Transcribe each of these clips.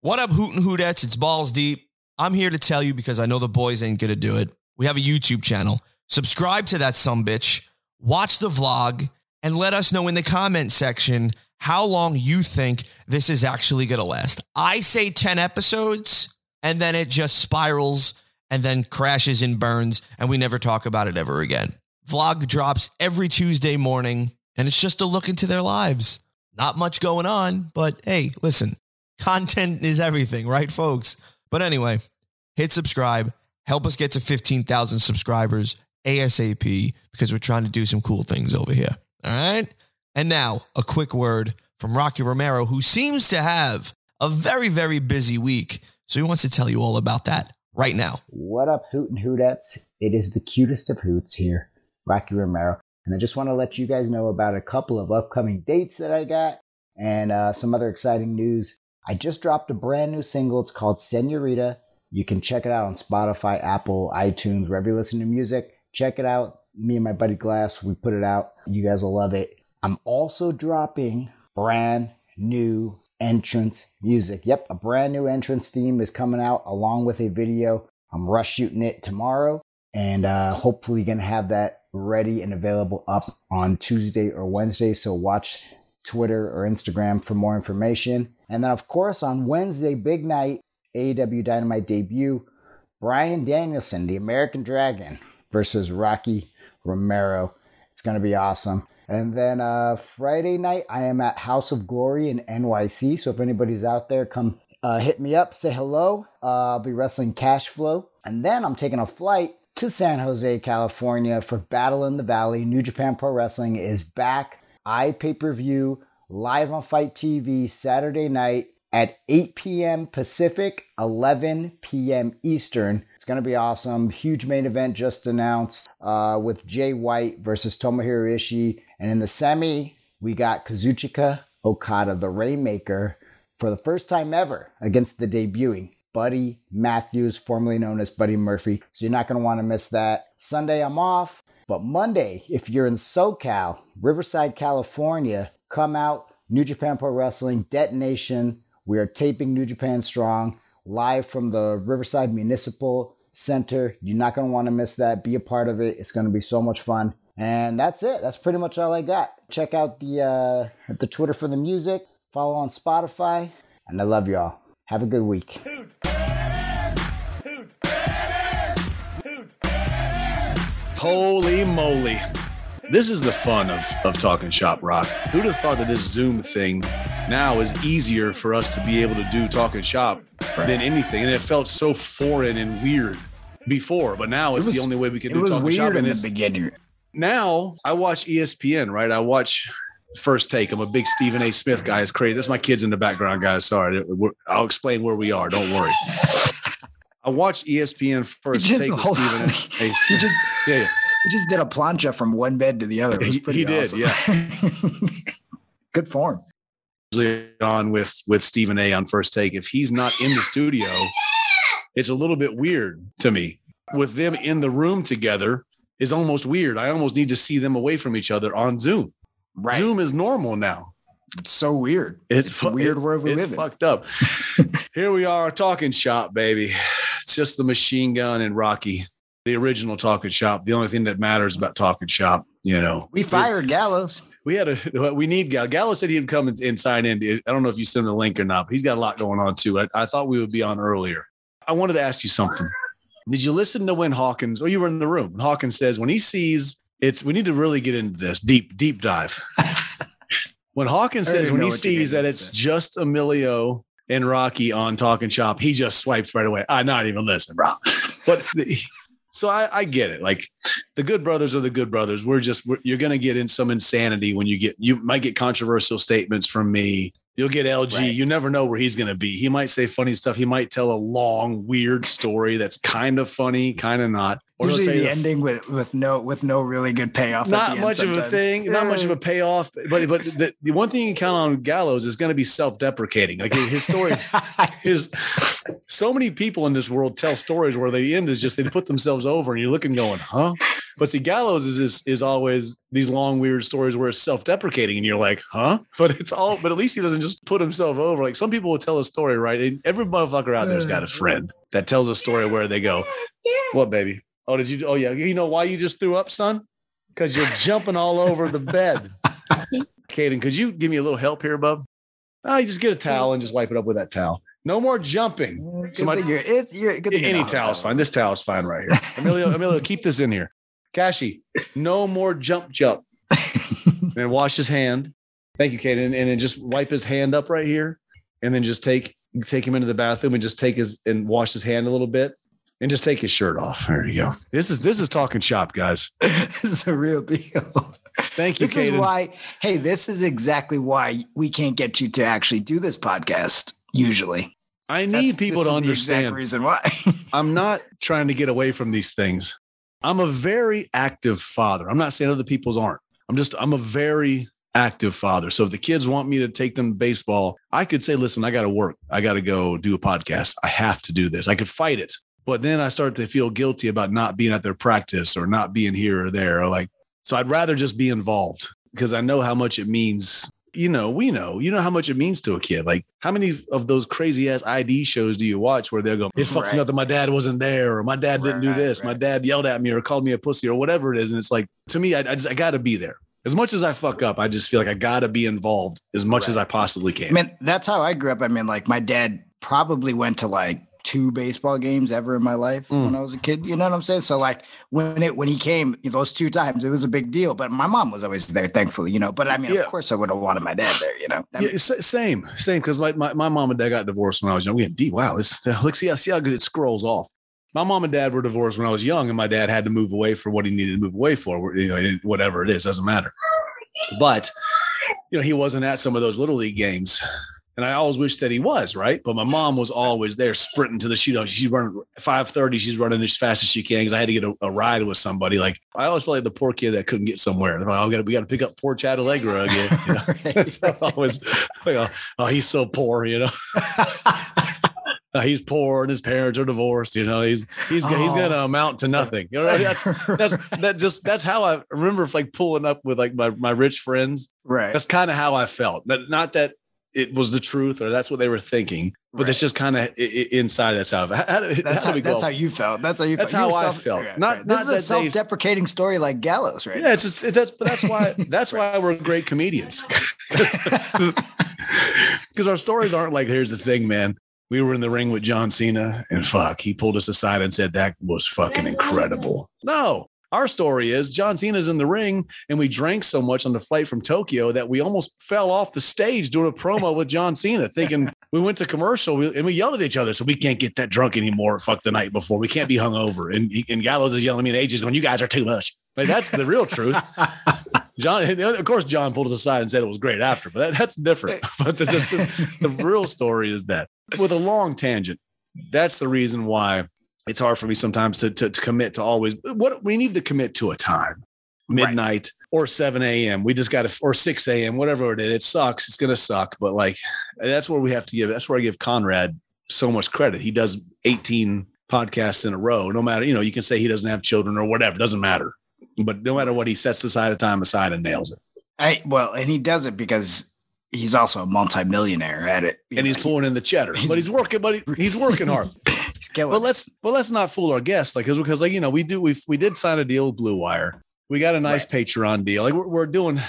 What up, Hoot and Hootettes? It's Balls Deep. I'm here to tell you because I know the boys ain't gonna do it. We have a YouTube channel. Subscribe to that sumbitch, watch the vlog, and let us know in the comment section how long you think this is actually gonna last. I say 10 episodes, and then it just spirals and then crashes and burns, and we never talk about it ever again. Vlog drops every Tuesday morning, and it's just a look into their lives. Not much going on, but hey, listen. Content is everything, right, folks? But anyway, hit subscribe. Help us get to 15,000 subscribers ASAP because we're trying to do some cool things over here. All right? And now, a quick word from Rocky Romero, who seems to have a very, very busy week. So he wants to tell you all about that right now. What up, Hoot and Hootettes? It is the cutest of hoots here, Rocky Romero. And I just want to let you guys know about a couple of upcoming dates that I got and some other exciting news. I just dropped a brand new single. It's called Senorita. You can check it out on Spotify, Apple, iTunes, wherever you listen to music. Check it out. Me and my buddy Glass, we put it out. You guys will love it. I'm also dropping brand new entrance music. Yep, a brand new entrance theme is coming out along with a video. I'm rush shooting it tomorrow and hopefully going to have that ready and available up on Tuesday or Wednesday. So watch Twitter or Instagram for more information. And then, of course, on Wednesday, big night, AEW Dynamite debut, Bryan Danielson, the American Dragon, versus Rocky Romero. It's going to be awesome. And then Friday night, I am at House of Glory in NYC. So if anybody's out there, come hit me up, say hello. I'll be wrestling Cash Flow. And then I'm taking a flight to San Jose, California for Battle in the Valley. New Japan Pro Wrestling is back. iPay-per-view. Live on Fight TV Saturday night at 8 p.m. Pacific, 11 p.m. Eastern. It's going to be awesome. Huge main event just announced with Jay White versus Tomohiro Ishii. And in the semi, we got Kazuchika Okada, the Rainmaker, for the first time ever against the debuting Buddy Matthews, formerly known as Buddy Murphy. So you're not going to want to miss that. Sunday, I'm off. But Monday, if you're in SoCal, Riverside, California, come out, New Japan Pro Wrestling, Detonation. We are taping New Japan Strong live from the Riverside Municipal Center. You're not going to want to miss that. Be a part of it. It's going to be so much fun. And that's it. That's pretty much all I got. Check out the Twitter for the music. Follow on Spotify. And I love y'all. Have a good week. Holy moly. This is the fun of Talking Shop, Rock. Who'd have thought that this Zoom thing now is easier for us to be able to do Talking Shop than anything? And it felt so foreign and weird before, but now it's the only way we can do Talking Shop. In the beginning. Now I watch ESPN, right? I watch First Take. I'm a big Stephen A. Smith guy. It's crazy. That's my kids in the background, guys. Sorry. I'll explain where we are. Don't worry. I watch ESPN First Take with Stephen A. Smith. Yeah. He just did a plancha from one bed to the other. It was pretty awesome. Yeah. Good form. On with Stephen A. on First Take. If he's not in the studio, it's a little bit weird to me. With them in the room together is almost weird. I almost need to see them away from each other on Zoom. Right. Zoom is normal now. It's so weird. It's weird where we live. It's fucked up. Here we are, Talking Shop, baby. It's just the Machine Gun and Rocky. The original Talking Shop. The only thing that matters about Talking Shop, you know. We fired Gallows. We need Gallows. Gallows said he'd come and sign in. I don't know if you sent the link or not, but he's got a lot going on too. I thought we would be on earlier. I wanted to ask you something. Did you listen to when Hawkins, you were in the room, when Hawkins says, when he sees we need to really get into this deep dive. When Hawkins says, when he sees that it's just Emilio and Rocky on Talking Shop, he just swipes right away. I'm not even listening, bro. But so I get it. Like the Good Brothers are the Good Brothers. You're going to get in some insanity when you might get controversial statements from me. You'll get LG. Right. You never know where he's going to be. He might say funny stuff. He might tell a long, weird story that's kind of funny, kind of not. Or usually the ending with no really good payoff. Not much of a thing, not much of a payoff. But the one thing you count on Gallows is going to be self-deprecating. Like his story is so many people in this world tell stories where the end is just they put themselves over and you're looking going, huh? But see, Gallows is always these long, weird stories where it's self-deprecating and you're like, huh? But at least he doesn't just put himself over. Like some people will tell a story, right? And every motherfucker out there's got a friend that tells a story where they go, what, baby? Oh, did you? Oh, yeah. You know why you just threw up, son? Because you're jumping all over the bed. Caden, could you give me a little help here, bub? Oh, you just get a towel and just wipe it up with that towel. No more jumping. Any towel's fine. This towel's fine right here. Emilio, keep this in here. Kashi, no more jump. And wash his hand. Thank you, Caden. And then just wipe his hand up right here. And then just take him into the bathroom and just wash his hand a little bit. And just take his shirt off. There you go. This is talking shop, guys. This is a real deal. Thank you, This Caden. is why, hey, this is exactly why we can't get you to actually do this podcast, usually. I need people to understand. The exact reason why. I'm not trying to get away from these things. I'm a very active father. I'm not saying other people's aren't. I'm a very active father. So if the kids want me to take them to baseball, I could say, listen, I got to work. I got to go do a podcast. I have to do this. I could fight it. But then I start to feel guilty about not being at their practice or not being here or there. So I'd rather just be involved because I know how much it means. We know how much it means to a kid. Like how many of those crazy ass ID shows do you watch where they'll go, it fucks me up that my dad wasn't there or my dad didn't do this. My dad yelled at me or called me a pussy or whatever it is. And it's like, to me, I got to be there. As much as I fuck up, I just feel like I got to be involved as much as I possibly can. I mean, that's how I grew up. I mean, like my dad probably went to like 2 baseball games ever in my life when I was a kid. You know what I'm saying? So like when he came those 2 times, it was a big deal, but my mom was always there, thankfully, but I mean, of course I would have wanted my dad there, Same. Cause like my mom and dad got divorced when I was young. Wow. See how good it scrolls off. My mom and dad were divorced when I was young and my dad had to move away for what he needed to move away for, whatever it is, doesn't matter. But, he wasn't at some of those little league games. And I always wish that he was, right? But my mom was always there sprinting to the shootout. She's running 5:30. She's running as fast as she can because I had to get a ride with somebody. Like I always felt like the poor kid that couldn't get somewhere. We got to pick up poor Chad Allegra again. He's so poor, He's poor and his parents are divorced. He's going to amount to nothing. That's how I remember like pulling up with like my rich friends. Right. That's kind of how I felt. Not that it was the truth or that's what they were thinking, but it's just kind of inside. That's how you felt. That's how I felt. This is a self-deprecating story like Gallows, right? Yeah, that's why we're great comedians. Because our stories aren't like, here's the thing, man. We were in the ring with John Cena and he pulled us aside and said, that was fucking incredible. No. Our story is John Cena's in the ring and we drank so much on the flight from Tokyo that we almost fell off the stage doing a promo with John Cena thinking we went to commercial and we yelled at each other. So we can't get that drunk anymore. Fuck the night before. We can't be hungover. And Gallows is yelling at me and AJ's going, you guys are too much. Like that's the real truth. John, of course, John pulled us aside and said it was great after, but that's different. But the real story is that with a long tangent, that's the reason why it's hard for me sometimes to commit to always what we need to commit to a time, midnight or 7 a.m. We just got to, or 6 a.m., whatever it is. It sucks. It's going to suck. But like, that's where we have to that's where I give Conrad so much credit. He does 18 podcasts in a row, no matter, you can say he doesn't have children or whatever. It doesn't matter. But no matter what, he sets the time aside and nails it. And he does it because he's also a multimillionaire at it. And he's pulling in the cheddar, but he's working hard. But let's not fool our guests, like because we did sign a deal with Blue Wire. We got a nice Patreon deal. Like we're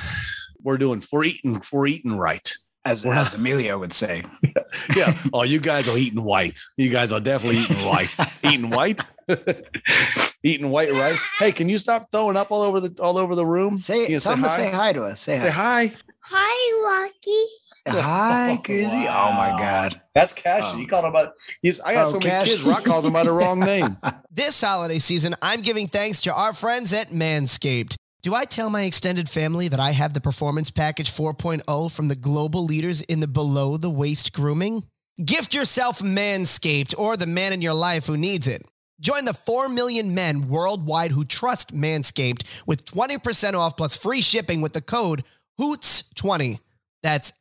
eating right, as Emilio would say. Yeah. Oh, you guys are eating white. You guys are definitely eating white. Eating white. Eating white, right? Hey, can you stop throwing up all over the room? Say hi to us. Say hi. Hi, Rocky. Hi, Kizzy. Wow. Oh my God. That's Cashy. You called him about. I got so many kids. Rock calls him by the wrong name. This holiday season, I'm giving thanks to our friends at Manscaped. Do I tell my extended family that I have the Performance Package 4.0 from the global leaders in the below-the-waist grooming? Gift yourself Manscaped or the man in your life who needs it. Join the 4 million men worldwide who trust Manscaped with 20% off plus free shipping with the code HOOTS20. That's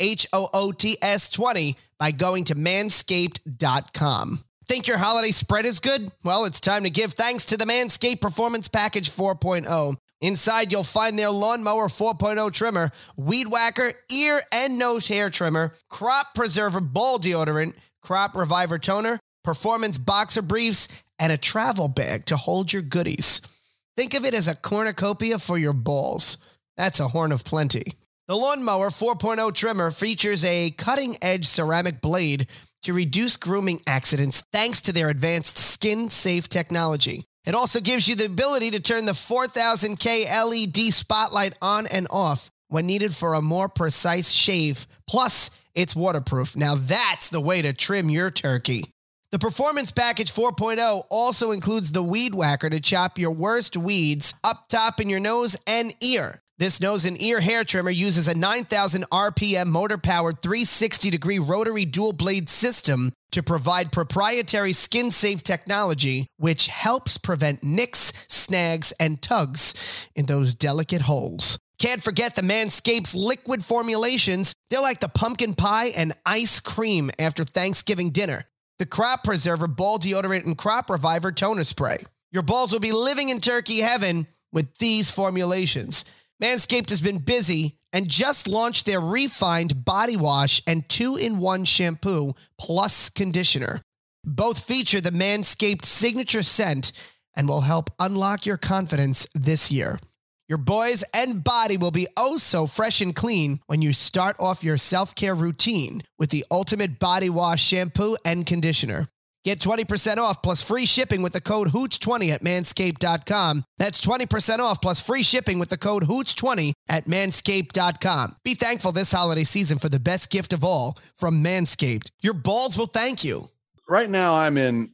HOOTS 20 by going to manscaped.com. Think your holiday spread is good? Well, it's time to give thanks to the Manscaped Performance Package 4.0. Inside, you'll find their Lawnmower 4.0 trimmer, Weed Whacker, ear and nose hair trimmer, Crop Preserver ball deodorant, Crop Reviver toner, Performance boxer briefs, and a travel bag to hold your goodies. Think of it as a cornucopia for your balls. That's a horn of plenty. The Lawnmower 4.0 trimmer features a cutting-edge ceramic blade to reduce grooming accidents thanks to their advanced skin-safe technology. It also gives you the ability to turn the 4000K LED spotlight on and off when needed for a more precise shave. Plus, it's waterproof. Now that's the way to trim your turkey. The Performance Package 4.0 also includes the Weed Whacker to chop your worst weeds up top in your nose and ear. This nose and ear hair trimmer uses a 9,000 RPM motor-powered 360-degree rotary dual-blade system to provide proprietary skin-safe technology, which helps prevent nicks, snags, and tugs in those delicate holes. Can't forget the Manscaped's liquid formulations. They're like the pumpkin pie and ice cream after Thanksgiving dinner. The Crop Preserver ball deodorant and Crop Reviver toner spray. Your balls will be living in turkey heaven with these formulations. Manscaped has been busy and just launched their refined body wash and 2-in-1 shampoo plus conditioner. Both feature the Manscaped signature scent and will help unlock your confidence this year. Your boys and body will be oh so fresh and clean when you start off your self-care routine with the ultimate body wash shampoo and conditioner. Get 20% off plus free shipping with the code HOOTS20 at manscaped.com. That's 20% off plus free shipping with the code HOOTS20 at manscaped.com. Be thankful this holiday season for the best gift of all from Manscaped. Your balls will thank you. Right now I'm in,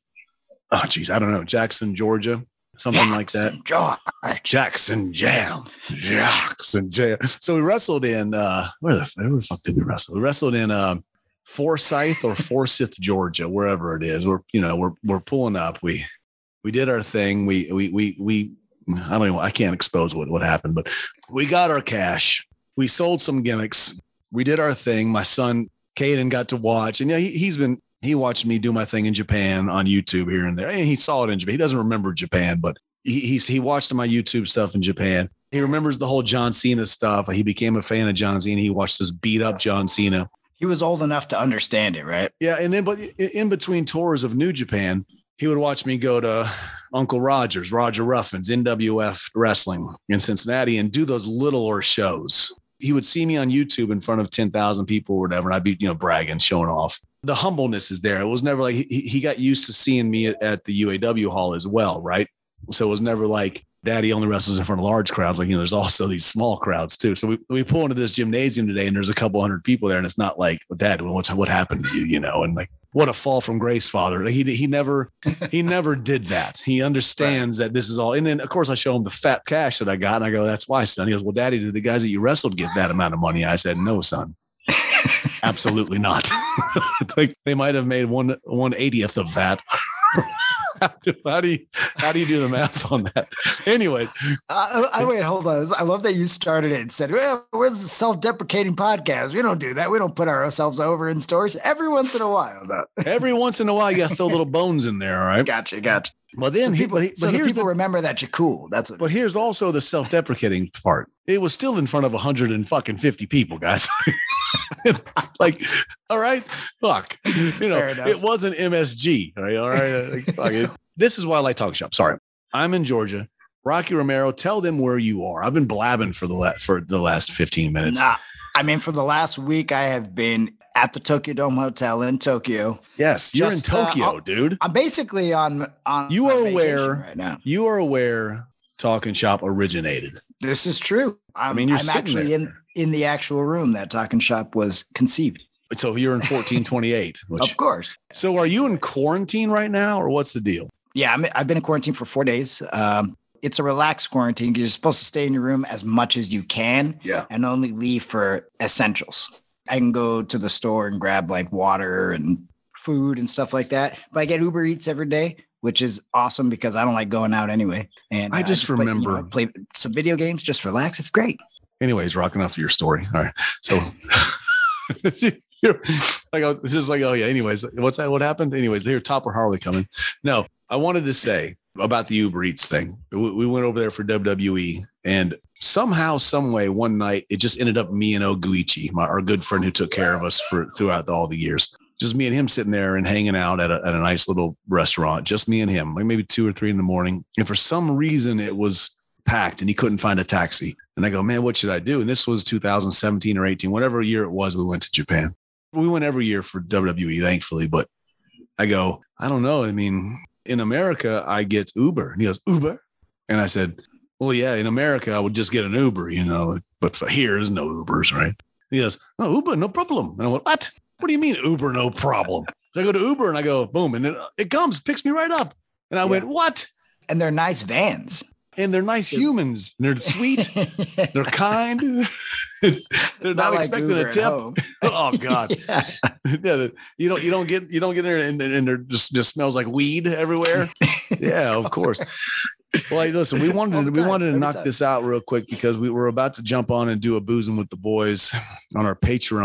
I don't know, Jackson, Georgia, something like that. Jackson Jam. So we wrestled in, where the fuck did we wrestle? We wrestled in, Forsyth or Forsyth, Georgia, wherever it is. We're pulling up. We did our thing. We I don't know. I can't expose what happened, but we got our cash. We sold some gimmicks. We did our thing. My son Caden got to watch, and he watched me do my thing in Japan on YouTube here and there. And he saw it in Japan. He doesn't remember Japan, but he watched my YouTube stuff in Japan. He remembers the whole John Cena stuff. He became a fan of John Cena. He watched us beat up John Cena. He was old enough to understand it, right? Yeah. And then, but in between tours of New Japan, he would watch me go to Uncle Roger's, Roger Ruffin's, NWF Wrestling in Cincinnati and do those littler shows. He would see me on YouTube in front of 10,000 people or whatever. And I'd be, bragging, showing off. The humbleness is there. It was never like he got used to seeing me at the UAW hall as well. Right. So it was never like Daddy only wrestles in front of large crowds. Like, there's also these small crowds too. So we pull into this gymnasium today and there's a couple hundred people there. And it's not like, Dad, what happened to you? And like, what a fall from grace, Father. Like he never did that. He understands that this is all. And then of course I show him the fat cash that I got. And I go, that's why, son. He goes, well, Daddy, did the guys that you wrestled get that amount of money? I said, no, son. Absolutely not. Like they might have made 1/80th of that. How do you do the math on that? Anyway, wait, hold on. I love that you started it and said, "Well, we're a self-deprecating podcast. We don't do that. We don't put ourselves over in stores every once in a while, though." Every once in a while, you got to throw little bones in there, all right? Gotcha. Well, then people remember that you're cool. That's what. But here's also the self-deprecating part. It was still in front of 150 people, guys. Like, all right, fuck. It wasn't MSG. All right. Like, fuck it. This is why I like Talk Shop. Sorry, I'm in Georgia. Rocky Romero, tell them where you are. I've been blabbing for the last 15 minutes. For the last week, I have been at the Tokyo Dome Hotel in Tokyo. Yes, you're in Tokyo, dude. I'm basically on. You are aware right now. You are aware. Talking Shop originated. This is true. I'm actually in the actual room that Talking Shop was conceived. So you're in 1428. Of course. So are you in quarantine right now, or what's the deal? Yeah, I've been in quarantine for 4 days. It's a relaxed quarantine because you're supposed to stay in your room as much as you can, and only leave for essentials. I can go to the store and grab like water and food and stuff like that. But I get Uber Eats every day. which is awesome because I don't like going out anyway. And I just remember play some video games, just relax. It's great. Anyways, rock enough for your story. All right. So it's just like, oh yeah. Anyways, what's that? What happened? Anyways, here, Topper Harley coming. No, I wanted to say about the Uber Eats thing. We went over there for WWE, and somehow, some way, one night it just ended up me and Oguichi, our good friend who took care of us throughout all the years. Just me and him sitting there and hanging out at a nice little restaurant. Just me and him, like maybe 2 or 3 in the morning. And for some reason, it was packed and he couldn't find a taxi. And I go, man, what should I do? And this was 2017 or 18, whatever year it was, we went to Japan. We went every year for WWE, thankfully. But I go, I don't know. I mean, in America, I get Uber. And he goes, Uber? And I said, well, yeah, in America, I would just get an Uber, but for here, there's no Ubers, right? He goes, oh, Uber, no problem. And I went, what? What do you mean Uber, no problem? So I go to Uber and I go, boom. And then it comes, picks me right up. And I went, what? And they're nice vans. And they're nice humans. They're sweet. They're kind. They're not like expecting Uber a tip. Oh God. Yeah. You don't get there and there just smells like weed everywhere. Yeah, of course. Well, hey, listen, we wanted to knock this out real quick because we were about to jump on and do a boozing with the boys on our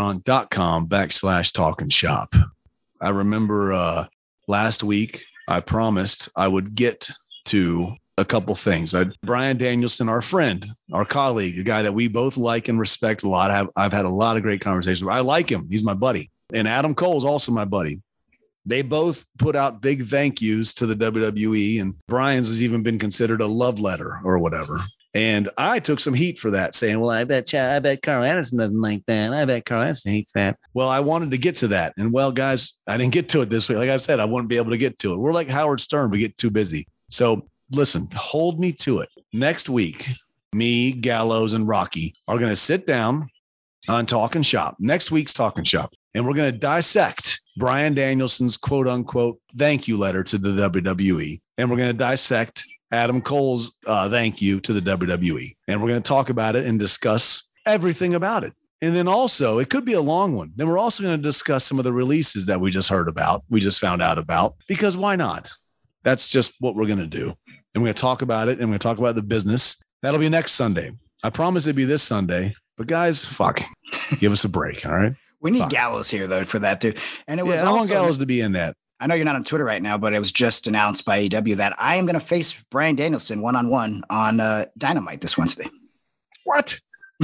patreon.com/talking shop. I remember last week I promised I would get to a couple things. Brian Danielson, our friend, our colleague, a guy that we both like and respect a lot. I've had a lot of great conversations. I like him. He's my buddy. And Adam Cole is also my buddy. They both put out big thank yous to the WWE, and Brian's has even been considered a love letter or whatever. And I took some heat for that, saying, well, I bet Carl Anderson doesn't like that. I bet Carl Anderson hates that. Well, I wanted to get to that. And well, guys, I didn't get to it this week. Like I said, I wouldn't be able to get to it. We're like Howard Stern. We get too busy. So listen, hold me to it. Next week, me, Gallows, and Rocky are going to sit down on Talking Shop, next week's Talking Shop, and we're going to dissect Brian Danielson's quote unquote thank you letter to the WWE. And we're going to dissect Adam Cole's thank you to the WWE. And we're going to talk about it and discuss everything about it. And then also, it could be a long one. Then we're also going to discuss some of the releases that we just heard about, we just found out about, because why not? That's just what we're going to do. And we're going to talk about it, and we're going to talk about the business. That'll be next Sunday. I promise it'll be this Sunday. But guys, fuck, give us a break, all right? We need Gallows here, though, for that, too. And it was I want Gallows to be in that. I know you're not on Twitter right now, but it was just announced by AEW that I am going to face Brian Danielson one-on-one on Dynamite this Wednesday. What?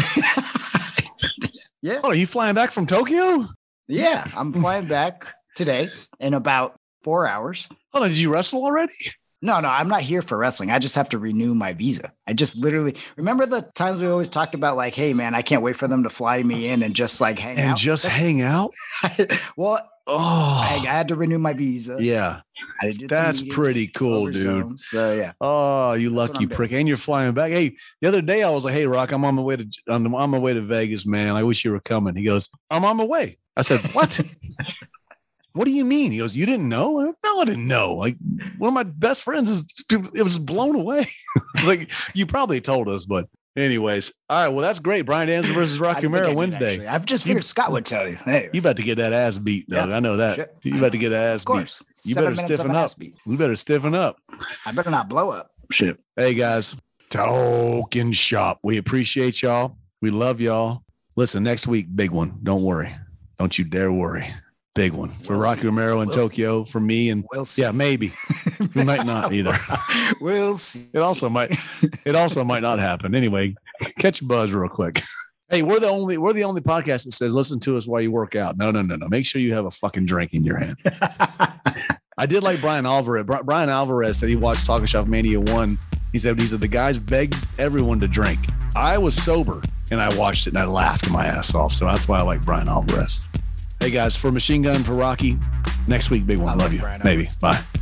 Yeah. Oh, are you flying back from Tokyo? Yeah, I'm flying back today in about 4 hours. Oh, did you wrestle already? No, I'm not here for wrestling. I just have to renew my visa. I just literally remember the times we always talked about, like, hey, man, I can't wait for them to fly me in and just like hang out. And just hang out? Well, I had to renew my visa. Yeah. That's pretty cool, dude. So, yeah. Oh, you lucky prick. And you're flying back. Hey, the other day I was like, hey, Rock, I'm on my way to Vegas, man. I wish you were coming. He goes, I'm on my way. I said, what? What do you mean? He goes, you didn't know? No, I didn't know. Like, one of my best friends it was blown away. Like, you probably told us, but anyways. All right, well, that's great. Brian Danielson versus Rocky Romero Wednesday. I've just figured Scott would tell you. Hey, you about to get that ass beat, dog. Yeah. I know that. Shit. You about to get ass beat. You better stiffen up. You better stiffen up. I better not blow up. Shit. Hey, guys, Talking Shop. We appreciate y'all. We love y'all. Listen, next week, big one. Don't worry. Don't you dare worry. Big one for Rocky Romero in Tokyo, for me, and yeah, maybe we might not either. We'll see. It also might not happen. Anyway, catch a buzz real quick. Hey, we're the only podcast that says listen to us while you work out. No. Make sure you have a fucking drink in your hand. I did like Brian Alvarez. Brian Alvarez said he watched Talking Shop Mania 1. He said the guys begged everyone to drink. I was sober and I watched it and I laughed my ass off. So that's why I like Brian Alvarez. Hey guys, for Machine Gun, for Rocky, next week, big one. Love you. Maybe. Bye.